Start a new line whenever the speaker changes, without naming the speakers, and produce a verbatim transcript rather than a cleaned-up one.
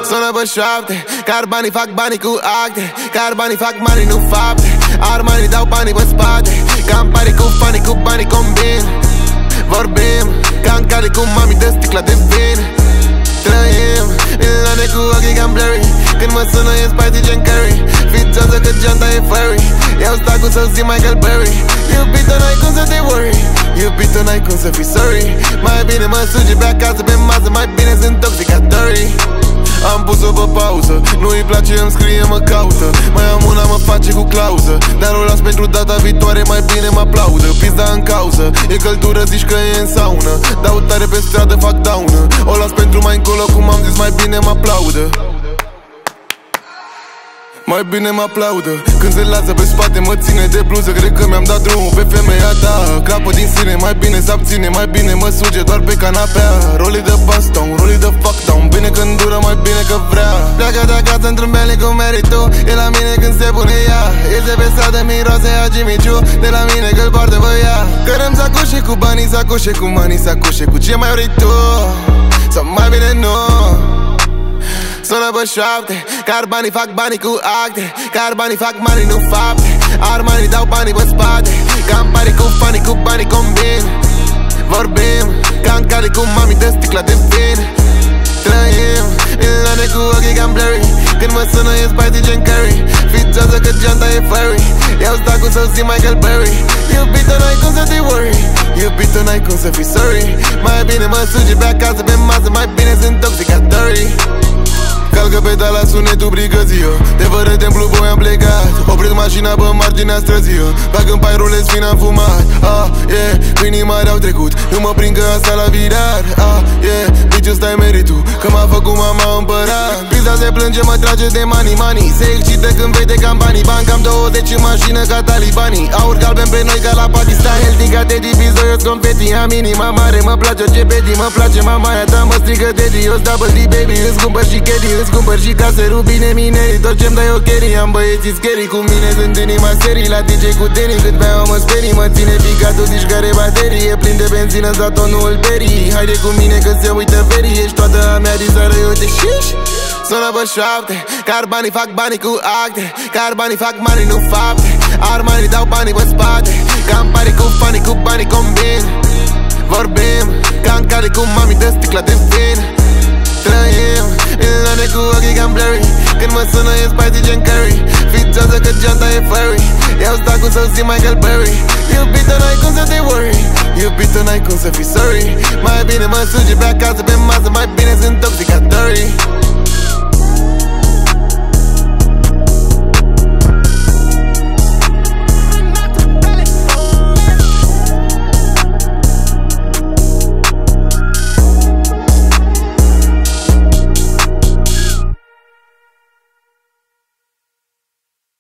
Sună pe șoapte, car banii fac banii cu acte, car banii fac banii, nu fapte. Armanii dau banii pe spate, cam pari cu fanii, cu banii combin. Vorbim, cam cali cu mami de sticla de vin. Trăim, milioane cu ochii cam blurry. Când mă sună e Spidey Gen Curry. Fițoasă că geanta e furry. Eu stau cu să-l zi Michael Berry. Iubito, n-ai cum să te worry. Iubito, n-ai cum să fii sorry. Mai bine mă sugi pe acasă, pe masă. Mai bine sunt toxicatorii. Am pus-o pe pauză, nu-i place, îmi scrie, mă caută. Mai am una, mă face cu clauză, dar o las pentru data viitoare, mai bine mă aplaudă. Pizda în cauză, e căldură, zici că e în saună. Dau tare pe stradă, fac daună. O las pentru mai încolo, cum am zis, mai bine mă aplaudă. Mai bine mă aplaudă. Când se lasă pe spate, mă ține de bluză. Cred că mi-am dat drumul pe femeia ta. Crapă din sine, mai bine se abține. Mai bine mă suge doar pe canapea. Rolii de baston, rolii de fuck down. Bine când dură, mai bine că vrea. Pleacă de acasă într-un bele cum meriti tu. E la mine când se pune ea. Iese pe stradă, miroase a Jimmy-Choo. De la mine că-l poartă pe ea. Cărăm sacoșe cu banii, sacoșe cu manii, sacoșe cu ce mai vrei tu. Sau mai bine nu. Sună pe șoapte, car banii fac banii cu acte, car banii fac banii, nu fapte. Armanii dau banii pe spate, cam pari cu fanii, cu banii combin. Vorbim, cam cali cu mami de sticla de vin. Trăim, milioane cu ochii cam blurry. Când mă sună e Spidey Gen Curry. Fițoasă că geanta e furry. Eu stau cu să-l zi Michael Berry. Iubito, n-ai cum să te worry. Iubito, n-ai cum să fii sorry. Mai bine mă sugi pe acasă, pe masă. Mai bine sunt toxicatorii. Calcă pedala, sunetul brigăzio. De fără templu voi am plecat. Opresc mașina pe marginea străzii. Fac în pai rulez fin am fumat. Ah, yeah, câinii mari au trecut. Eu mă prind că asta la virar. Ah, yeah, bici ăsta-i meritul, că m-a făcut mama împărat. Pizda se plânge, mă trage de money, money. Se excită când vede cam banii. Bani cam douăzeci în mașină ca talibanii. Aur galben pe noi ca la Pakistan. Healthy ca Teddy, bizoios confeti. Am inima mare, mă place orice peti. Mă place mama aia ta, mă strigă Teddy. Eu double D, baby, îți cumpăr și Caddy. Îți cumpăr și case, rubine, minerii. Tot ce-mi dai o carry. Am băieții scary, cu mine sunt inima serii. La D J cu Danny, cât beau mă sperii. Mă ține picatul, zici care baterie. Plin de benzină, za tonul berii. Haide cu mine că se uită verii. Ești toată a mea din țară, eu te șiși. Sună pe șoapte, car banii fac banii cu acte, car banii fac banii, nu fapte. Armanii dau banii pe spate, cam pari cu fanii, cu banii combin. Vorbim, cam cali cu mami de sticla de vin. Trăim, milioane cu ochii cam blurry. Când mă sună e Spidey Gen Curry. Fițoasă că geanta e furry. Eu stau cu să-l zi Michael Berry. Iubito, n-ai cum să te worry. Iubito, n-ai cum să fii sorry. Mai bine mă sugi pe acasă, pe masă. Mai bine sunt toxicatorii.